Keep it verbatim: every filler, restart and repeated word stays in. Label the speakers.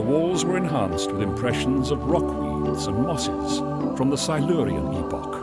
Speaker 1: walls were enhanced with impressions of rockweeds and mosses from the Silurian epoch.